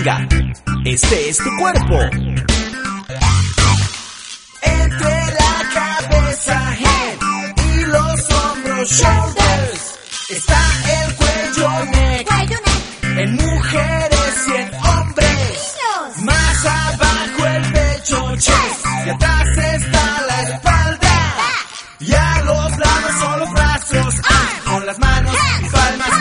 Venga, este es tu cuerpo. Entre la cabeza, head, y los hombros, shoulders, está el cuello, neck, en mujeres y en hombres. Más abajo el pecho, chest, y atrás está la espalda. Y a los lados son los brazos, con las manos y palmas